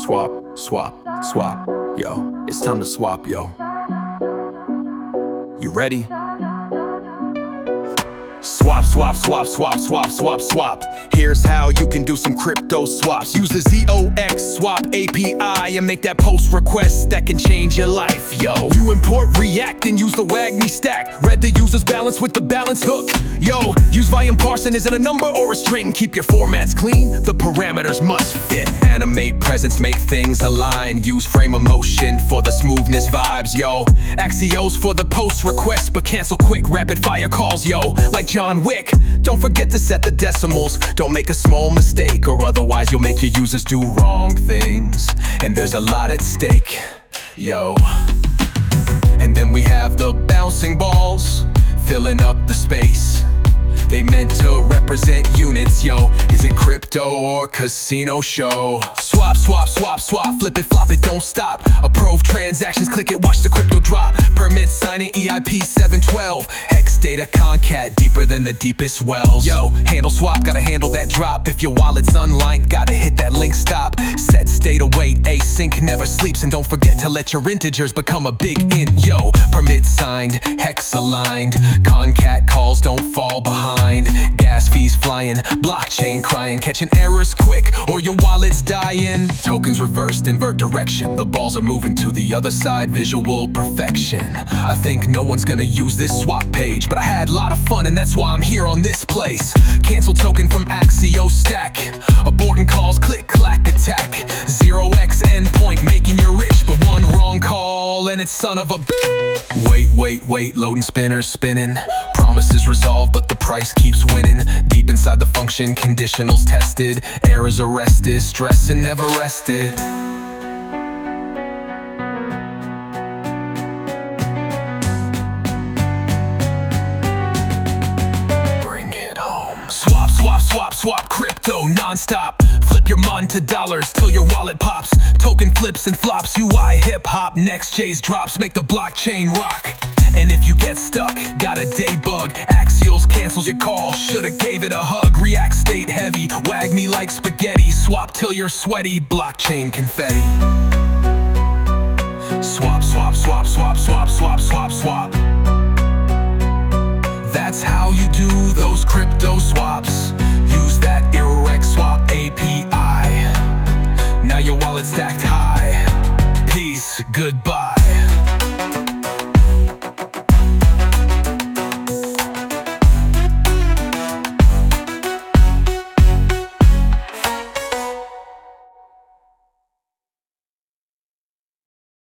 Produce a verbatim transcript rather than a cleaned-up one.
Swap, swap, swap, yo. It's time to swap, yo. You ready? Swap, swap, swap, swap, swap, swap, swap. Here's how you can do some crypto swaps. Use the Z O X Swap A P I and make that post request that can change your life, yo. You import React and use the WAGMI stack. Read the user's balance with the balance hook. Yo, use volume parsing. Is it a number or a string? Keep your formats clean, the parameters must fit. Animate presence, make things align. Use frame of motion for the smoothness vibes, yo. Axios for the post request, but cancel quick, rapid fire calls, yo. Like John Wick, don't forget to set the decimals. Don't make a small mistake, or otherwise you'll make your users do wrong things. And there's a lot at stake, yo. And then we have the bouncing balls, filling up the space. They meant to represent units, yo. Is it crypto or casino show? Swap, swap, swap, swap, flip it, flop it, don't stop. Approve transactions, click it, watch the crypto drop. Permit signing E I P seven twelve. Hex data concat, deeper than the deepest wells. Yo, handle swap, gotta handle that drop. If your wallet's unlined, gotta hit that link stop. Set state await, async never sleeps. And don't forget to let your integers become a big int, yo. Permit signed, hex aligned. Concat calls don't fall behind. Gas fees flying, blockchain crying. Catching errors quick or your wallet's dying. Tokens reversed, invert direction. The balls are moving to the other side, visual perfection. I think no one's gonna use this swap page, but I had a lot of fun and that's why I'm here on this place. Cancel token from Axios stack. Aborting calls, click, clack, attack. Zero X endpoint, making you rich, but one wrong call and it's son of a b- Wait, wait, wait, loading spinners spinning. Promises resolved, but the price keeps winning. Deep inside the function, conditionals tested. Errors arrested, stress and never rested. Bring it home. Swap, swap, swap, swap, crypto non-stop. Flip your mon to dollars till your wallet pops. Token flips and flops, U I hip-hop. Next J's drops, make the blockchain rock. And if you get stuck, got a day bug, Axios cancels your call, shoulda gave it a hug. React state heavy, wag me like spaghetti. Swap till you're sweaty, blockchain confetti. Swap, swap, swap, swap, swap, swap, swap, swap. That's how you do those crypto swaps. Use that Irrex Swap A P I.